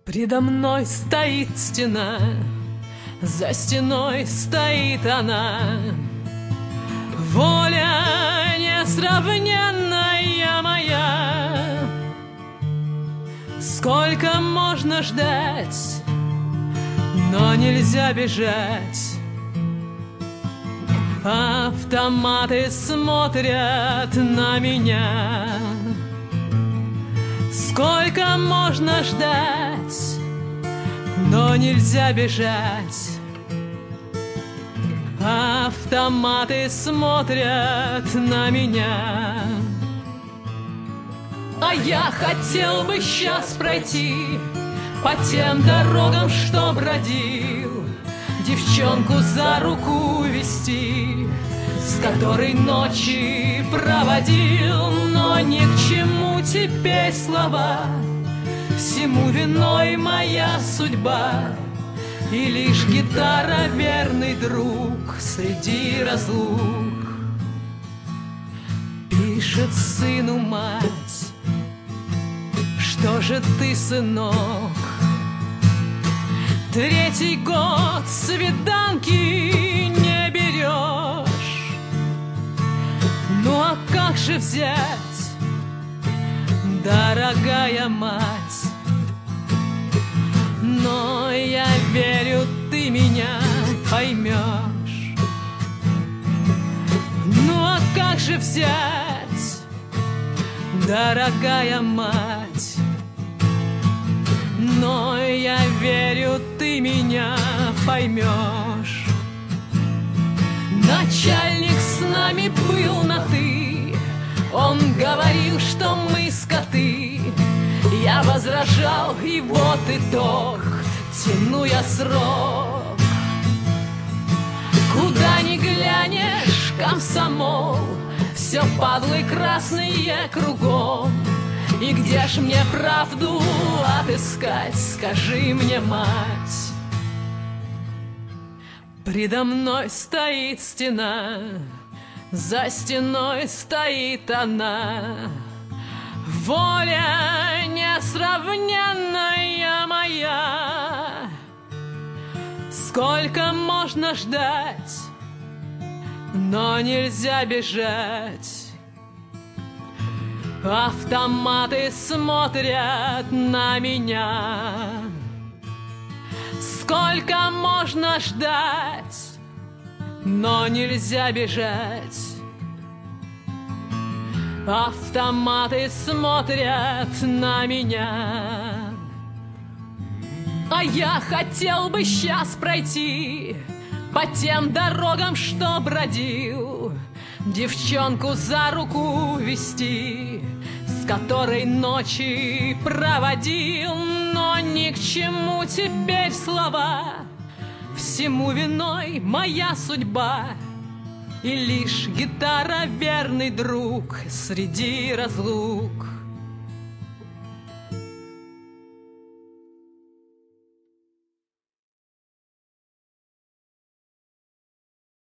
Предо мной стоит стена, за стеной стоит она. Воля несравненная моя. Сколько можно ждать, но нельзя бежать. Автоматы смотрят на меня. Сколько можно ждать, но нельзя бежать. Автоматы смотрят на меня. А я хотел бы сейчас пройти по тем дорогам, что бродил, девчонку за руку вести, с которой ночи проводил. Но ни к чему теперь слова, всему виной моя судьба. И лишь гитара — верный друг среди разлук. Пишет сыну мать: что же ты, сынок, третий год свиданки не берешь? Ну а как же взять, дорогая мать? Но я верю, ты меня поймешь. Ну а как же взять, дорогая мать? Но я верю, ты меня поймешь. Начальник с нами был на «ты», он говорил, что мы скоты. Я возражал, и вот итог, тяну я срок. Куда ни глянешь, комсомол, все падлы красные кругом. И где ж мне правду отыскать, скажи мне, мать? Предо мной стоит стена, за стеной стоит она. Воля несравненная моя. Сколько можно ждать, но нельзя бежать. Автоматы смотрят на меня. Сколько можно ждать, но нельзя бежать. Автоматы смотрят на меня. А я хотел бы сейчас пройти по тем дорогам, что бродил, девчонку за руку вести, с которой ночи проводил. Но ни к чему теперь слова, всему виной моя судьба. И лишь гитара — верный друг среди разлук.